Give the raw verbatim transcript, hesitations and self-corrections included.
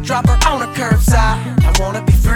drop her on the curbside. I wanna be